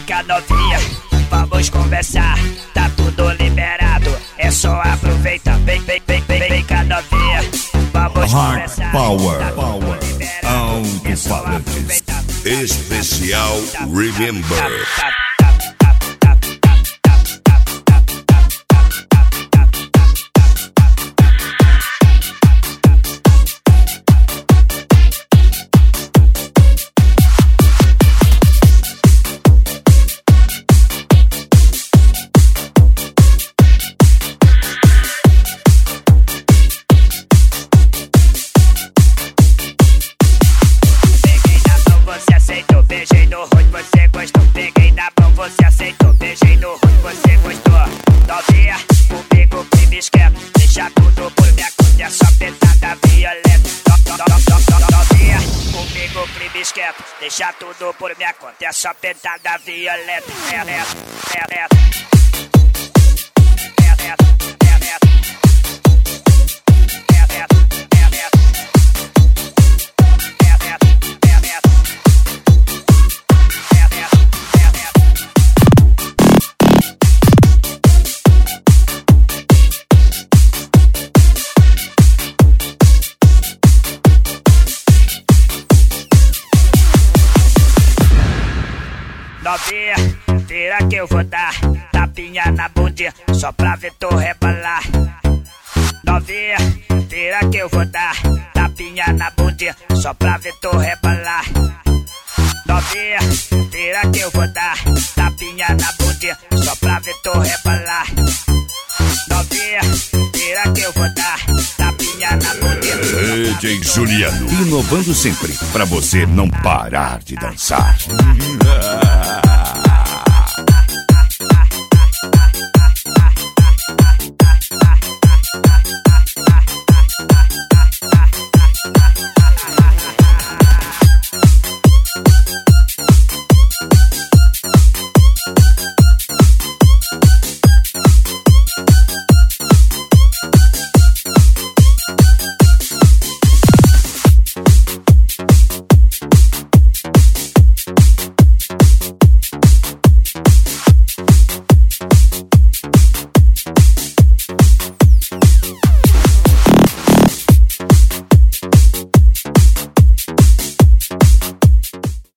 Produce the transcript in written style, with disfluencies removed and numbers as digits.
cá novinha, vamos conversar, tá tudo liberado, é só aproveitar. Vem cá novinha, vamos conversar. Power, tá tudo liberado, é só aproveitar. Especial Remember. Beijei no rosto, você gostou. Peguei na mão, você aceitou. Beijei no rosto, você gostou. Novinha, comigo, crime esquema. Deixa tudo por minha conta, é só petada violenta. Novinha, comigo, crime esquema. Deixa tudo por minha conta, é só petada violenta. Novinha, vira que eu vou dar tapinha na bundinha, só pra ver tu rebolar. Novinha, vira que eu vou dar tapinha na bundinha, só pra ver tu rebolar. Novinha, vira que eu vou dar tapinha na bundinha, só pra ver tu rebolar. Novinha, vira que eu vou dar tapinha na bundinha. DJ Juliano, inovando sempre pra você não parar de dançar.